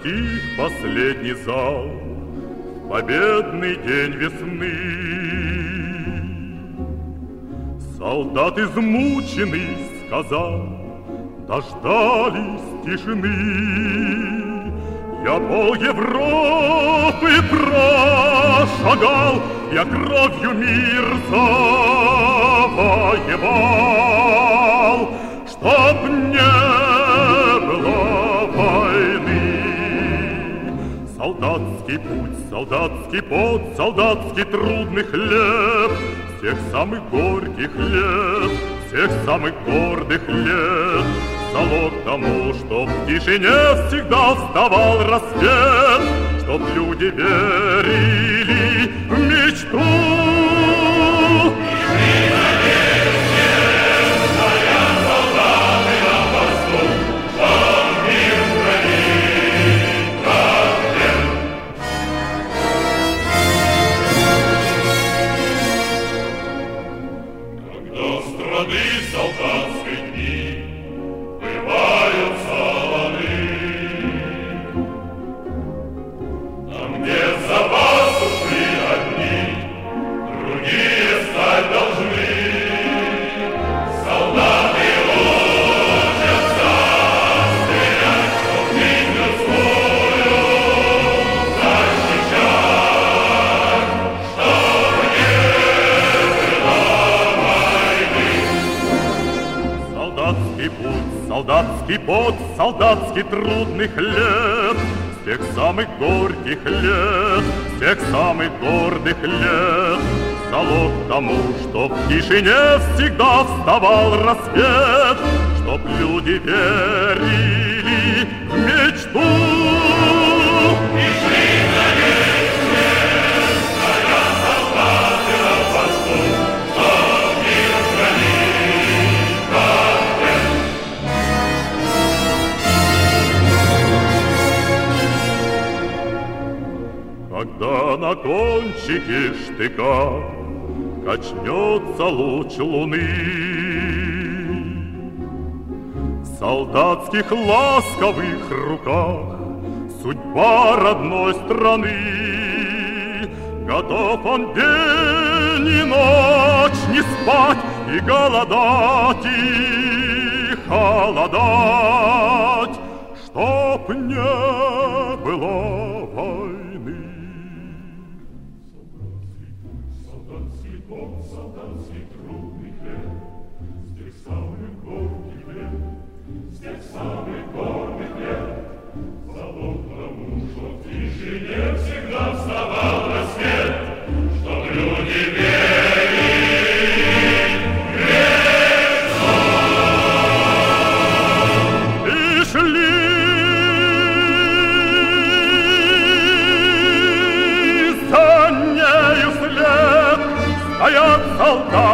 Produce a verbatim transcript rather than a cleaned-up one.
стих последний зал, победный день весны. Солдат измученный сказал: дождались тишины. Я пол Европы прошагал, я кровью мир завоевал, чтоб не было войны. Солдатский путь, солдатский пот, солдатский трудный хлеб, с тех самых горьких лет, с тех самых гордых лет, залог тому, чтоб в тишине всегда вставал рассвет, чтоб люди верили в мечту. Солдатский пот, солдатский трудный хлеб, с тех самых горьких лет, с тех самых гордых лет, залог тому, чтоб в тишине всегда вставал рассвет, чтоб люди верили в мечту. И шли на весне, стоя солдаты на посту, чтоб мир хранить как век. Когда на кончике штыка качнется луч луны, в солдатских ласковых руках судьба родной страны. Готов он день и ночь не спать, и голодать, и холодать, чтоб не было войны. Солдатский пот, солдатский трудный хлеб, с тех самых горьких лет, с тех самых горных лет, залог тому, чтоб в тишине всегда вставал рассвет, чтоб люди верили в мечту. И шли стоят солдаты.